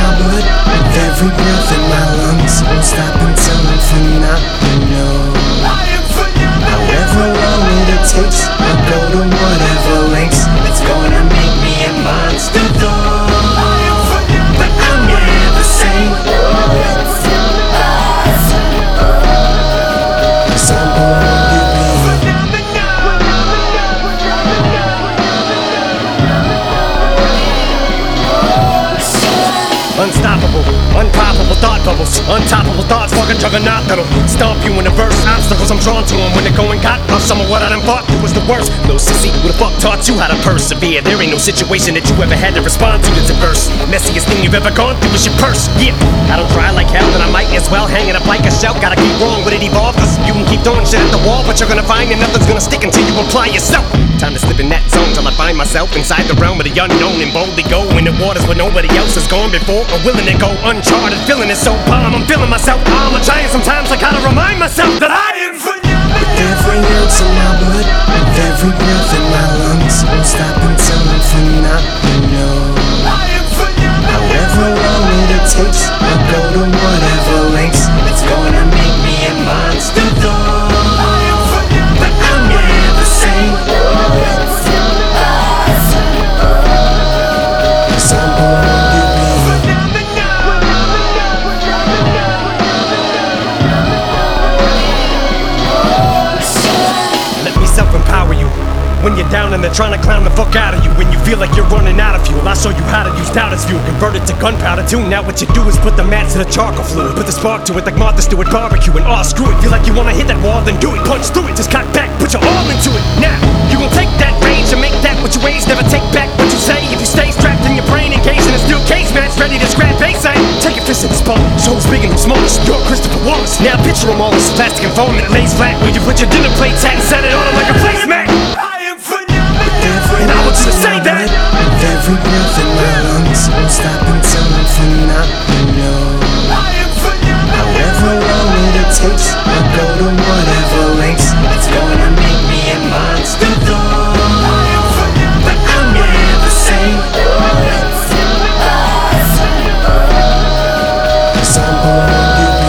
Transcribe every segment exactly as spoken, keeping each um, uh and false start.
my blood, with every breath in my lungs. Won't stop until I'm phenomenal. However long it takes, I'll go to whatever lengths. It's gonna make me a monster though, but I'm never sane. Cause I'm born to be unstoppable, unpoppable thought bubbles, untoppable thoughts, fucking juggernaut that'll stomp you in the verse. Obstacles I'm drawn to them when they're going got off. Some of what I done fought through was the worst. Little sissy, who the fuck taught you how to persevere? There ain't no situation that you ever had to respond to that's adverse. Messiest thing you've ever gone through is your purse. Yeah, I don't try like hell, then I might as well hang it up like a shell. Gotta keep wrong with it evolve, cause you can keep throwing shit at the wall, but you're gonna find that nothing's gonna stick until you apply yourself. Time to slip in that zone till I find myself inside the realm of the unknown and boldly go in the waters where nobody else has gone before, or willing to go uncharted. Feeling it so bomb, I'm feeling myself. I'm a giant sometimes, I gotta remind myself that I am phenomenal. with every ounce of my blood, with every breath in my lungs. Won't stop until I'm phenomenal. However long it takes, I'll go to whatever lengths. It's gonna make me a monster though, but I'm never sane. Cause I'm born to be self-empower you when you're down and they're trying to clown the fuck out of you. When you feel like you're running out of fuel, I show you how to use doubt as fuel. Convert it to gunpowder too. Now what you do is put the match to the charcoal fluid, put the spark to it like Martha Stewart barbecue, and oh screw it. Feel like you wanna hit that wall, then do it. Punch through it, just cock back, put your all into it. Now you gon' take that range and make that what you age. Never take back what you say. If you stay strapped in your brain, engaged in a steel cage match, ready to scrap face. Take your fist in the spot, so who's big and who's smallest. You're Christopher Wallace. Now picture them all as plastic and foam that lays flat where you put your dinner plates at and set it on them like a placemat. And I want you to say that with every breath in my lungs. Won't stop until I'm phenomenal. However long it takes, I'll go to whatever lengths. It's gonna make me a monster though, but I'm never sane. Cause I'm born to be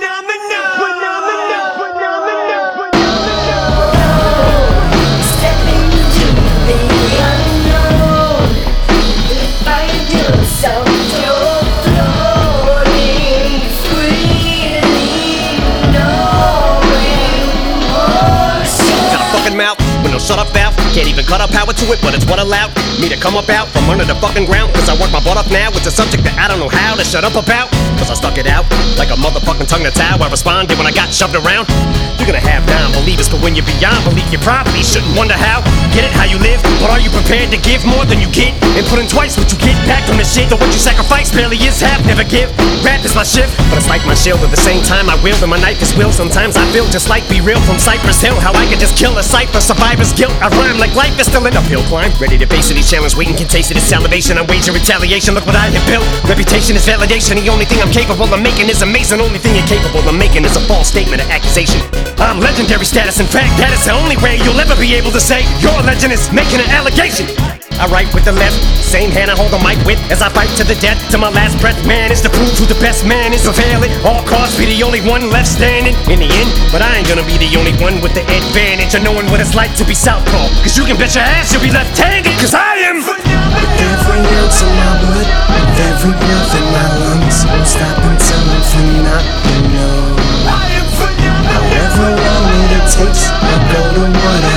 mouth with no shut up valve. Can't even cut up power to it, but it's what allowed me to come up out from under the fucking ground. Cause I work my butt off now. It's a subject that I don't know how to shut up about, cause I stuck it out like a motherfucking tongue that's how I responded when I got shoved around. You're gonna have non-believers, but when you're beyond belief, you probably shouldn't wonder how. Get it how you live, but are you prepared to give more than you get? And put in twice what you get back from the shit. Though what you sacrifice barely is half, never give. Rap is my shift, but it's like my shield. At the same time I wield and my knife is will. Sometimes I feel just like Be Real from Cypress Hill, how I could just kill a cipher, survivor's guilt. I rhyme like life is still an uphill climb. Ready to face any challenge, waiting can taste it. It's salivation, I'm waging retaliation. Look what I have built. Reputation is validation. The only thing I'm capable of making is amazing. Only thing you're capable of making is a false statement or accusation. I'm legendary status. In fact, that is the only way you'll ever be able to say your legend is making an allegation. I write with the left, same hand I hold the mic with as I fight to the death, to my last breath. Man is to prove who the best man is. Prevail at all costs, be the only one left standing in the end. But I ain't gonna be the only one with the advantage of knowing what it's like to be southpaw. Cause you can bet your ass you'll be left-handed. Cause I am with every ounce of my blood, with every breath in my lungs. Won't stop until I'm phenomenal. However long it takes, I'll go to whatever